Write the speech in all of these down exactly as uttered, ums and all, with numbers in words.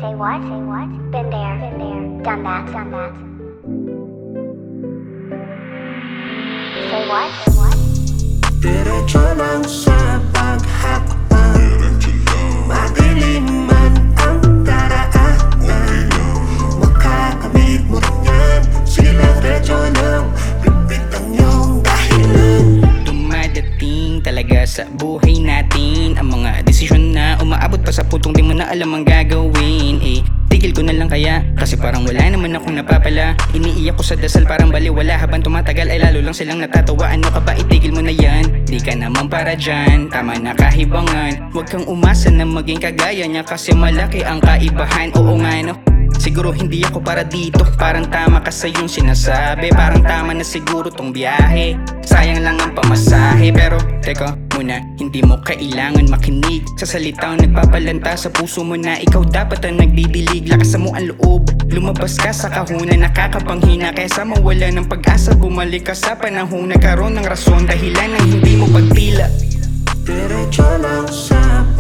Say what? Say what? Been there, been there, done that, done that. Say what? Say what? Diretso lang sa paghakbang, madilim man ang daraanan, makakamit mo rin yan. Silang radyo lang, bibit ang iyong dahilan. Dumadating talaga sa buhay natin ang mga desisyon na umaabot pa sa putong di mo na alam ang gagawin. Eh, tigil ko na lang kaya, kasi parang wala naman akong napapala. Iniiyak ko sa dasal parang baliwala, habang tumatagal ay lalo lang silang natatawa. Ano ka ba, itigil mo na yan, di ka naman para dyan, tama na kahibangan. Huwag kang umasa na maging kagaya niya, kasi malaki ang kaibahan. Oo nga no, siguro hindi ako para dito, parang tama ka sa iyong sinasabi. Parang tama na siguro tong biyahe, sayang lang ang pamasahe. Pero teka muna, hindi mo kailangan makinig sa salitaw nagpapalanta sa puso mo na ikaw dapat ang nagdidilig. Lakas mo ang loob, lumabas ka sa kahuna, nakakapanghina kaysa mawala ng pag-asa. Bumalik ka sa panahon, nagkaroon ng rason, dahilan ng hindi mo pagtila. Diretso lang sa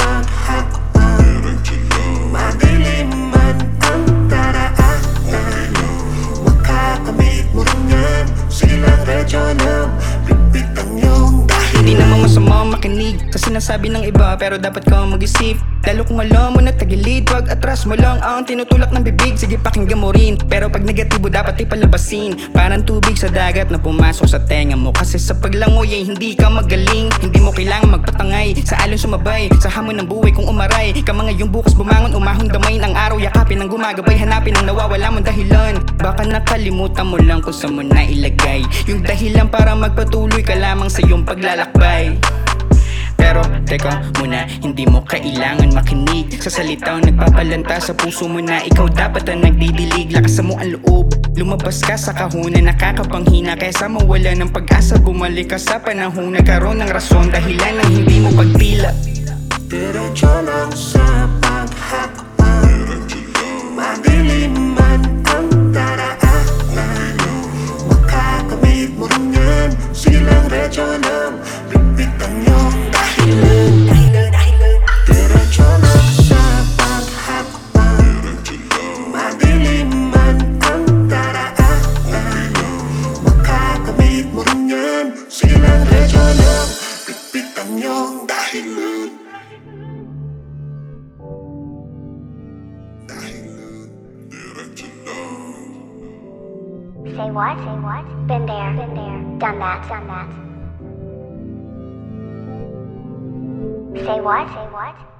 paghakbang, madilim man ang daraanan, makakamit mo rin yan. Silang radyo lang, bibit ang iyong dahilan. Hindi naman masama makinig sa sinasabi ng iba, pero dapat ka mag-isip. Lalo kung alam mo na tagilid, wag atras mo lang ang tinutulak ng bibig. Sige pakinggan mo rin, pero pag negatibo dapat ipalabasin. Parang tubig sa dagat na pumasok sa tenga mo, kasi sa paglangoy ay hindi ka magaling. Hindi mo kailangan magpatangay, sa alon sumabay, sa hamon ng buhay kung umaray ka mga yung bukas bumangon, umahon damay ng araw, yakapin ang gumagabay, hanapin ang nawawala mong dahilan. Baka nakalimutan mo lang kung saan mo na ilagay yung dahilan para magpatuloy ka lamang sa iyong paglalakbay. Pero teka muna, hindi mo kailangan makinig sa salitaw nagpapalanta sa puso mo na ikaw dapat ang nagdidilig. Lakas mo ang loob, lumabas ka sa kahuna, nakakapanghina kaysa mawala ng pag-asa. Bumalik ka sa panahon, nagkaroon ng rason, dahilan ng hindi mo pagtila. Diretso lang sa paghakbang, madilim man ang daraanan, makakamit mo rin yan. Silang radyo lang, bibit ang iyong dahilan. Diretso lang sa paghakbang, madilim man ang daraanan, makakamit mo rin yan. Silang radyo lang, bibit ang iyong dahilan. Say what? Say what? Been there, been there, done that, done that. Say what? Say what?